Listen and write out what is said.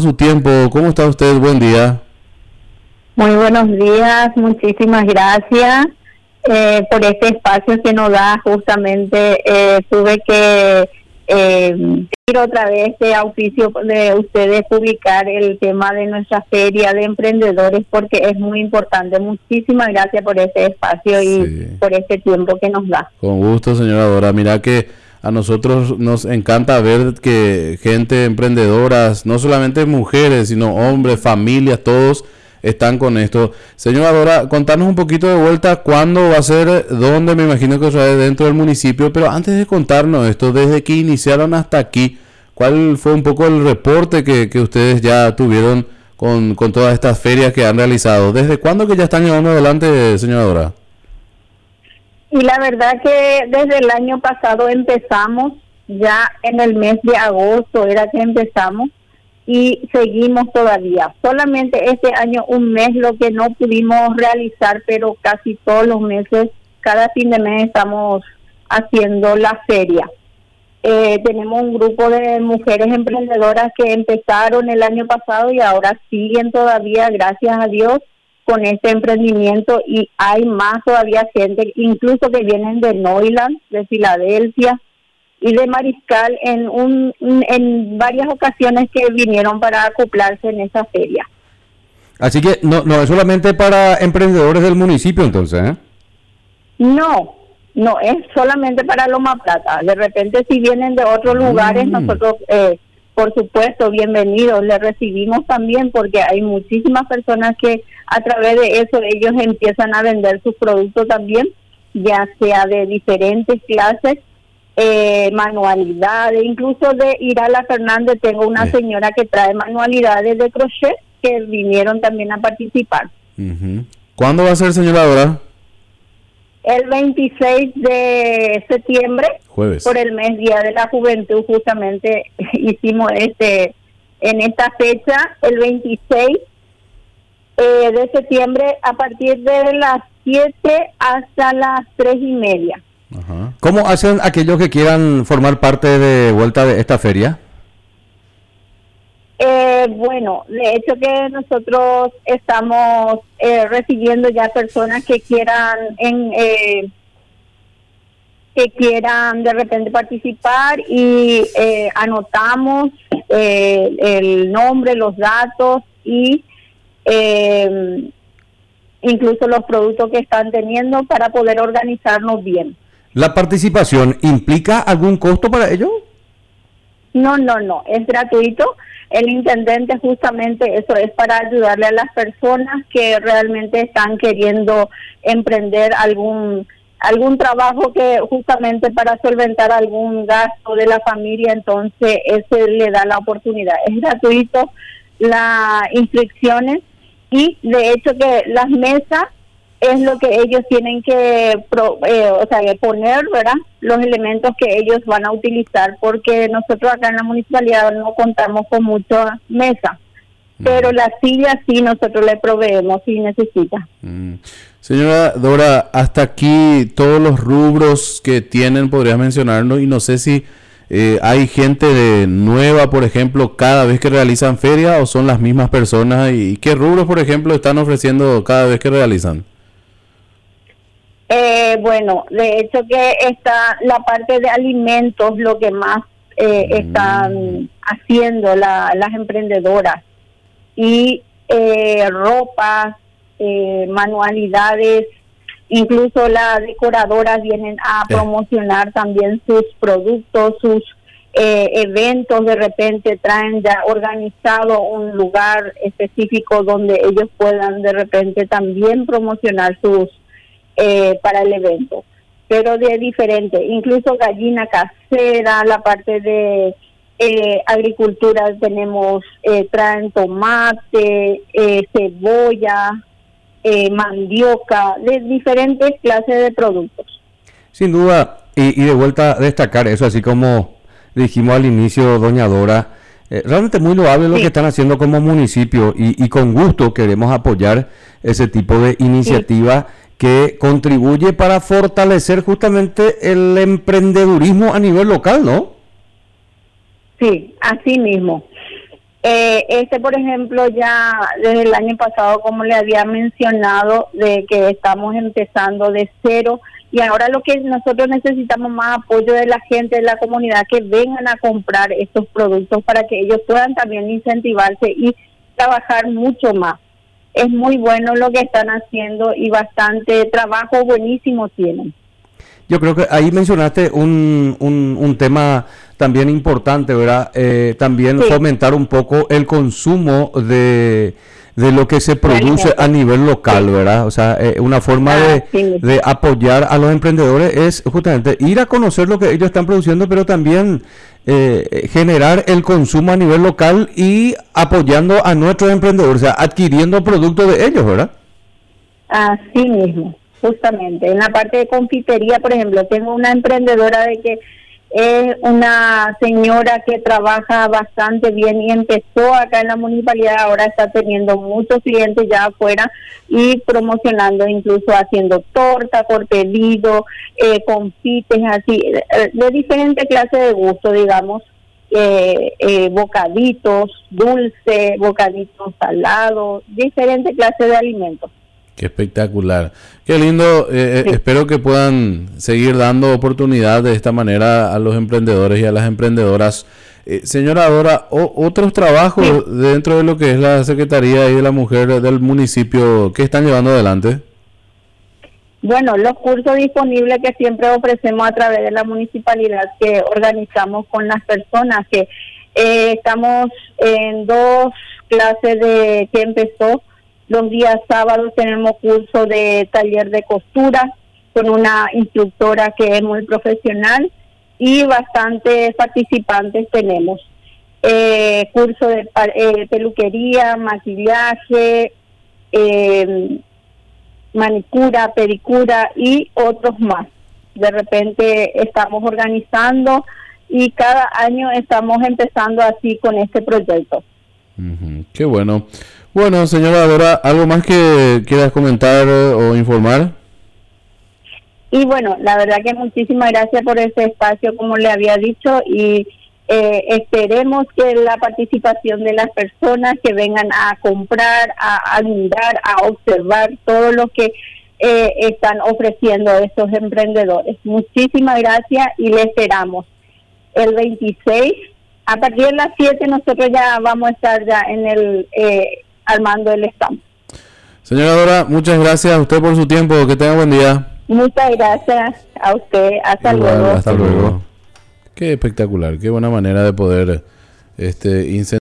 por su tiempo. ¿Cómo está usted? Buen día. Muy buenos días, muchísimas gracias por este espacio que nos da. Justamente tuve que ir otra vez este auspicio de ustedes, publicar el tema de nuestra feria de emprendedores, porque es muy importante. Muchísimas gracias por este espacio y por este tiempo que nos da. Con gusto, señora Dora. Mira que a nosotros nos encanta ver que gente emprendedoras, no solamente mujeres, sino hombres, familias, todos están con esto. Señora Dora, contanos un poquito de vuelta cuándo va a ser, dónde, me imagino que eso es dentro del municipio, pero antes de contarnos esto, desde que iniciaron hasta aquí, ¿cuál fue un poco el reporte que ustedes ya tuvieron con todas estas ferias que han realizado? ¿Desde cuándo que ya están llevando adelante, señora Dora? Y la verdad que desde el año pasado empezamos, ya en el mes de agosto era que empezamos, y seguimos todavía. Solamente este año un mes lo que no pudimos realizar, pero casi todos los meses, cada fin de mes estamos haciendo la feria. Tenemos un grupo de mujeres emprendedoras que empezaron el año pasado y ahora siguen todavía, gracias a Dios, con este emprendimiento, y hay más todavía gente, incluso que vienen de Neuland, de Filadelfia y de Mariscal, en varias ocasiones que vinieron para acoplarse en esa feria. Así que no es solamente para emprendedores del municipio, entonces, ¿eh? No es solamente para Loma Plata. De repente, si vienen de otros lugares, nosotros, por supuesto, bienvenidos, les recibimos también, porque hay muchísimas personas que a través de eso ellos empiezan a vender sus productos también, ya sea de diferentes clases, manualidades, incluso de Irala Fernández. Tengo una señora que trae manualidades de crochet que vinieron también a participar. ¿Cuándo va a ser, señora Dora? El 26 de septiembre, jueves, por el mes Día de la Juventud, justamente hicimos en esta fecha, el 26 de septiembre, a partir de las 7 hasta las 3:30. Ajá. ¿Cómo hacen aquellos que quieran formar parte de vuelta de esta feria? Bueno, de hecho que nosotros estamos recibiendo ya personas que quieran de repente participar, y anotamos el nombre, los datos y incluso los productos que están teniendo para poder organizarnos bien. ¿La participación implica algún costo para ello? No, es gratuito. El intendente, justamente eso es para ayudarle a las personas que realmente están queriendo emprender algún trabajo, que justamente para solventar algún gasto de la familia, entonces ese le da la oportunidad. Es gratuito las inscripciones, y de hecho que las mesas es lo que ellos tienen que poner, ¿verdad?, los elementos que ellos van a utilizar, porque nosotros acá en la municipalidad no contamos con muchas mesas, pero las sillas sí nosotros le proveemos si necesita. Señora Dora, hasta aquí todos los rubros que tienen, podrías mencionarnos, y no sé si hay gente nueva, por ejemplo, cada vez que realizan feria, o son las mismas personas, y qué rubros, por ejemplo, están ofreciendo cada vez que realizan. Bueno, de hecho que está la parte de alimentos, lo que más están haciendo las emprendedoras, y ropas, manualidades, incluso las decoradoras vienen a promocionar también sus productos, sus eventos. De repente traen ya organizado un lugar específico donde ellos puedan de repente también promocionar sus para el evento, pero de diferente, incluso gallina casera, la parte de agricultura tenemos, traen tomate, cebolla, mandioca, de diferentes clases de productos. Sin duda, y de vuelta a destacar eso, así como dijimos al inicio, doña Dora, realmente muy loable lo que están haciendo como municipio, y con gusto queremos apoyar ese tipo de iniciativa que contribuye para fortalecer justamente el emprendedurismo a nivel local, ¿no? Sí, así mismo. Por ejemplo, ya desde el año pasado, como le había mencionado, de que estamos empezando de cero, y ahora lo que nosotros necesitamos más apoyo de la gente, de la comunidad, que vengan a comprar estos productos para que ellos puedan también incentivarse y trabajar mucho más. Es muy bueno lo que están haciendo y bastante trabajo buenísimo tienen. Yo creo que ahí mencionaste un tema también importante, ¿verdad? También Sí. fomentar un poco el consumo de lo que se produce Alimento. a nivel local, Sí. ¿verdad? O sea, una forma Sí. de apoyar a los emprendedores es justamente ir a conocer lo que ellos están produciendo, pero también generar el consumo a nivel local y apoyando a nuestros emprendedores, o sea, adquiriendo productos de ellos, ¿verdad? Así mismo, justamente. En la parte de confitería, por ejemplo, tengo una emprendedora de que es una señora que trabaja bastante bien y empezó acá en la municipalidad, ahora está teniendo muchos clientes ya afuera y promocionando, incluso haciendo torta por pedido, confites así, de diferentes clases de gusto, digamos, bocaditos dulce, bocaditos salados, diferentes clases de alimentos. Qué espectacular. Qué lindo. Sí. Espero que puedan seguir dando oportunidad de esta manera a los emprendedores y a las emprendedoras. Señora Dora, otros trabajos Sí. dentro de lo que es la Secretaría y de la Mujer del municipio, ¿qué están llevando adelante? Bueno, los cursos disponibles que siempre ofrecemos a través de la municipalidad, que organizamos con las personas, que estamos en 2 clases que empezó. Los días sábados tenemos curso de taller de costura con una instructora que es muy profesional y bastantes participantes tenemos. Curso de peluquería, maquillaje, manicura, pedicura y otros más. De repente estamos organizando y cada año estamos empezando así con este proyecto. Ujú, qué bueno. Bueno, señora Dora, ¿algo más que quieras comentar o informar? Y bueno, la verdad que muchísimas gracias por ese espacio, como le había dicho, y esperemos que la participación de las personas que vengan a comprar, a admirar, a observar todo lo que están ofreciendo estos emprendedores. Muchísimas gracias y le esperamos el 26. A partir de las 7 nosotros ya vamos a estar ya en el armando el stand. Señora Dora, muchas gracias a usted por su tiempo. Que tenga buen día. Muchas gracias a usted. Hasta Igual, luego. hasta luego. Qué espectacular, qué buena manera de poder incentivar